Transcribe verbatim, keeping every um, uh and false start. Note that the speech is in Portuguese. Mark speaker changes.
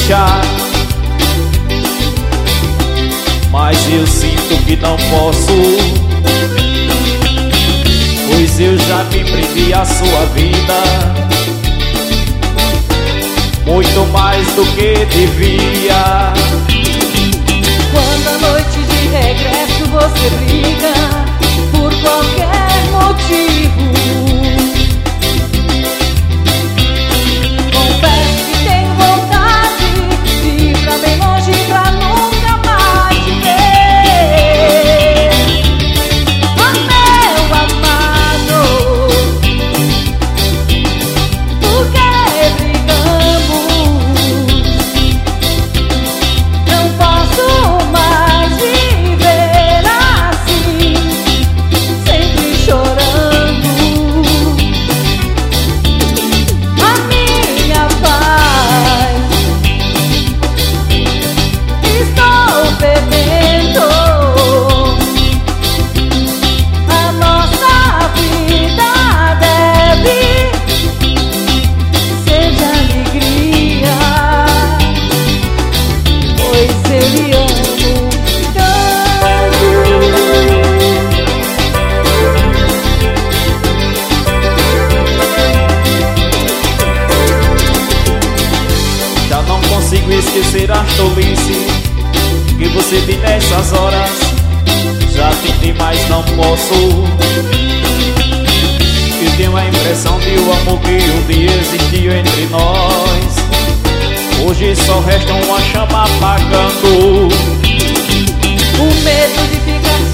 Speaker 1: deixar, mas eu sinto que não posso, pois eu já me prendi à sua vida, muito mais do que devia.
Speaker 2: Quando à noite de regresso você briga por qualquer motivo, confesso que tenho vontade de ir pra bem longe pra nunca mais te ver. Oh, meu amado, por que brigamos? Não posso mais viver assim, sempre chorando. A minha paz estou perdendo. A nossa vida deve ser de alegria, pois eu lhe amo tanto.
Speaker 1: Já não consigo esquecer a tolice que você tem nessas horas. Já tentei, mas não posso. Eu tenho a impressão de o amor que um dia existiu entre nós, hoje só resta uma chama apagando.
Speaker 2: O medo de ficar